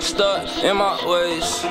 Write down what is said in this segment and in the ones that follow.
stuck in my ways.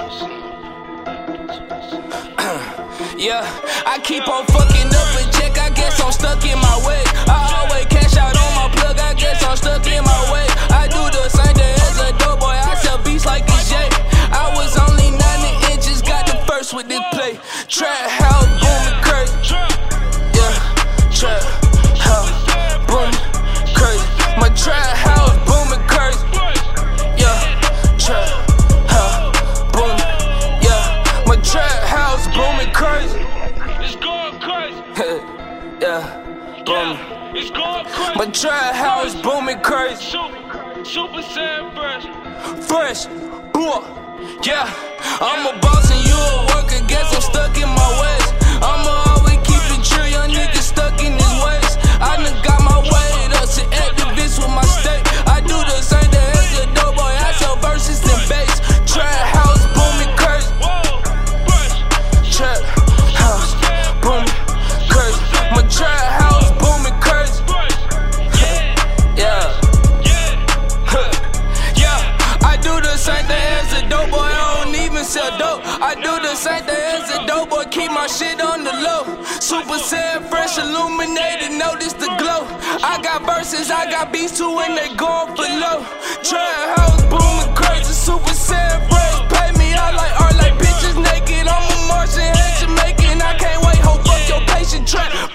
Yeah, I keep on fucking up a check, I guess I'm stuck in my way. I always cash out on my plug, I guess I'm stuck in my way. I do the same thing as a dope boy, I sell beats like a J. I was only 90 inches, got the first with this play. Trap house, booming crazy. Yeah, trap house, booming crazy. My trap house, booming crazy. Yeah, trap house, booming. Yeah, my trap house, booming crazy. It's going crazy. Yeah, booming. It's going crazy. My trap house, booming crazy. Super Saiyan Fresh, boy. Yeah, I'm a boss and you a worker. Guess I'm stuck in my ways. I'ma always keep it chill, young nigga stuck in his ways. I done got my weight up to activist with my state. I do the same thing as a dope boy. I sell verses and bass. Trap house booming crazy. Trap house booming crazy. My trap house booming crazy. Yeah. Yeah, I do the same thing as a dope boy. I don't even sell dope. I do the same thing as a dope boy. Keep my shit on the low. Super Saiyan fresh, illuminated, notice the glow. I got verses, I got beats too, and they going for low. Trap house booming crazy. Super Saiyan fresh, pay me out like art, like bitches naked. I'm a Martian, hate Jamaican. I can't wait, hope fuck your patient trap.